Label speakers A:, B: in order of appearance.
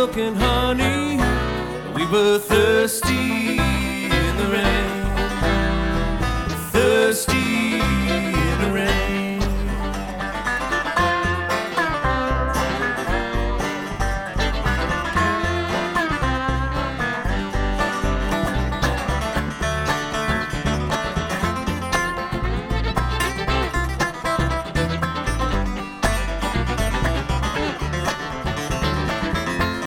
A: milk and honey. We were thirsty in the rain, thirsty